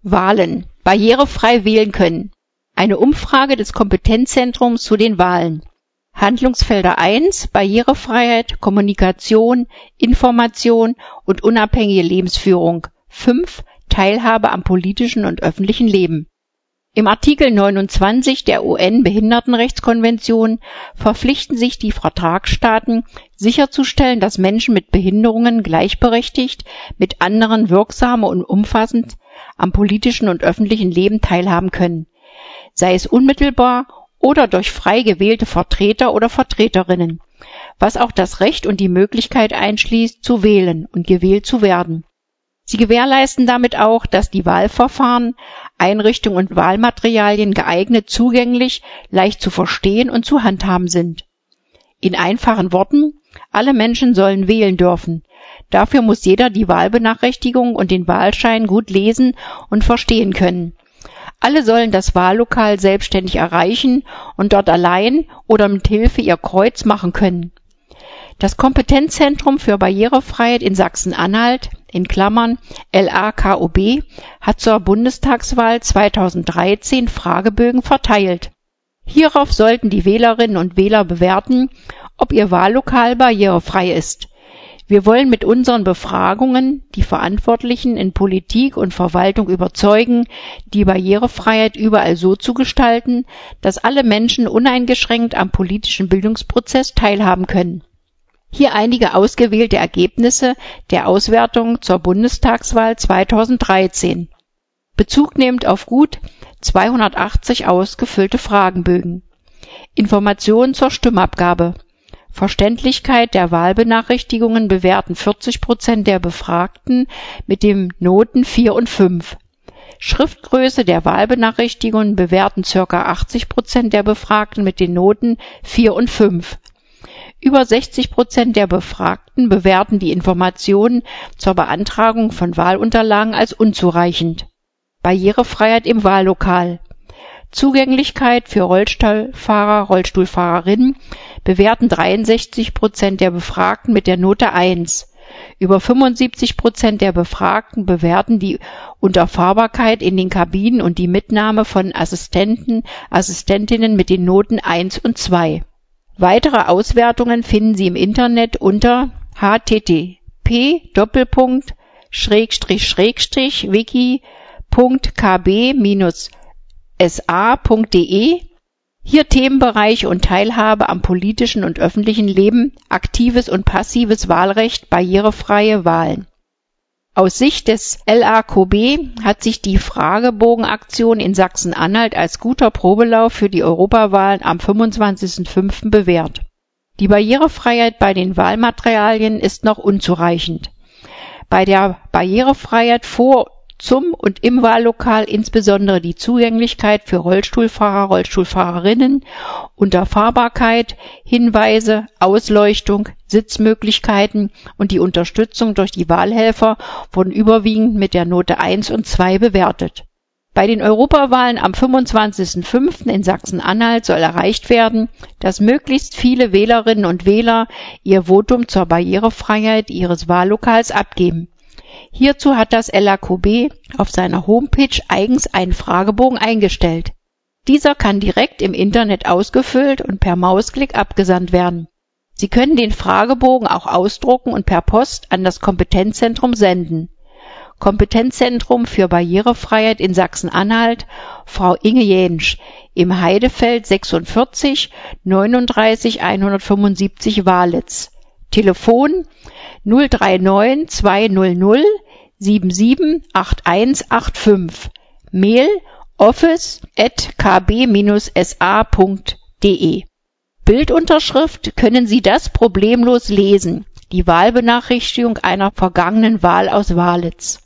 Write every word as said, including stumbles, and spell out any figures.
Wahlen. Barrierefrei wählen können. Eine Umfrage des Kompetenzzentrums zu den Wahlen. Handlungsfelder eins, Barrierefreiheit, Kommunikation, Information und unabhängige Lebensführung. fünf, Teilhabe am politischen und öffentlichen Leben. Im Artikel neunundzwanzig der U N-Behindertenrechtskonvention verpflichten sich die Vertragsstaaten, sicherzustellen, dass Menschen mit Behinderungen gleichberechtigt mit anderen wirksam und umfassend am politischen und öffentlichen Leben teilhaben können, sei es unmittelbar oder durch frei gewählte Vertreter oder Vertreterinnen, was auch das Recht und die Möglichkeit einschließt, zu wählen und gewählt zu werden. Sie gewährleisten damit auch, dass die Wahlverfahren, Einrichtungen und Wahlmaterialien geeignet, zugänglich, leicht zu verstehen und zu handhaben sind. In einfachen Worten, alle Menschen sollen wählen dürfen. Dafür muss jeder die Wahlbenachrichtigung und den Wahlschein gut lesen und verstehen können. Alle sollen das Wahllokal selbstständig erreichen und dort allein oder mit Hilfe ihr Kreuz machen können. Das Kompetenzzentrum für Barrierefreiheit in Sachsen-Anhalt, in Klammern L A K O B, hat zur Bundestagswahl zweitausenddreizehn Fragebögen verteilt. Hierauf sollten die Wählerinnen und Wähler bewerten, ob ihr Wahllokal barrierefrei ist. Wir wollen mit unseren Befragungen die Verantwortlichen in Politik und Verwaltung überzeugen, die Barrierefreiheit überall so zu gestalten, dass alle Menschen uneingeschränkt am politischen Bildungsprozess teilhaben können. Hier einige ausgewählte Ergebnisse der Auswertung zur Bundestagswahl zweitausenddreizehn. Bezug nehmend auf gut zweihundertachtzig ausgefüllte Fragenbögen. Informationen zur Stimmabgabe. Verständlichkeit der Wahlbenachrichtigungen bewerten vierzig Prozent der Befragten mit den Noten vier und fünf. Schriftgröße der Wahlbenachrichtigungen bewerten ca. achtzig Prozent der Befragten mit den Noten vier und fünf. Über sechzig Prozent der Befragten bewerten die Informationen zur Beantragung von Wahlunterlagen als unzureichend. Barrierefreiheit im Wahllokal. Zugänglichkeit für Rollstuhlfahrer, Rollstuhlfahrerinnen bewerten dreiundsechzig Prozent der Befragten mit der Note eins. Über fünfundsiebzig Prozent der Befragten bewerten die Unterfahrbarkeit in den Kabinen und die Mitnahme von Assistenten, Assistentinnen mit den Noten eins und zwei. Weitere Auswertungen finden Sie im Internet unter h t t p Doppelpunkt Schrägstrich Schrägstrich wiki Punkt k b Bindestrich s a Punkt d e. Hier Themenbereiche und Teilhabe am politischen und öffentlichen Leben, aktives und passives Wahlrecht, barrierefreie Wahlen. Aus Sicht des L A K B hat sich die Fragebogenaktion in Sachsen-Anhalt als guter Probelauf für die Europawahlen am fünfundzwanzigsten fünften bewährt. Die Barrierefreiheit bei den Wahlmaterialien ist noch unzureichend. Bei der Barrierefreiheit vor, zum und im Wahllokal insbesondere die Zugänglichkeit für Rollstuhlfahrer, Rollstuhlfahrerinnen, Unterfahrbarkeit, Hinweise, Ausleuchtung, Sitzmöglichkeiten und die Unterstützung durch die Wahlhelfer wurden überwiegend mit der Note eins und zwei bewertet. Bei den Europawahlen am fünfundzwanzigsten fünften in Sachsen-Anhalt soll erreicht werden, dass möglichst viele Wählerinnen und Wähler ihr Votum zur Barrierefreiheit ihres Wahllokals abgeben. Hierzu hat das L A K B auf seiner Homepage eigens einen Fragebogen eingestellt. Dieser kann direkt im Internet ausgefüllt und per Mausklick abgesandt werden. Sie können den Fragebogen auch ausdrucken und per Post an das Kompetenzzentrum senden. Kompetenzzentrum für Barrierefreiheit in Sachsen-Anhalt, Frau Inge Jänsch, im Heidefeld sechsundvierzig neununddreißig hundertfünfundsiebzig Walitz. Telefon null drei neun zwei null null sieben sieben acht eins acht fünf. Mail office at k b Bindestrich s a Punkt d e. Bildunterschrift können Sie das problemlos lesen. Die Wahlbenachrichtigung einer vergangenen Wahl aus Walitz.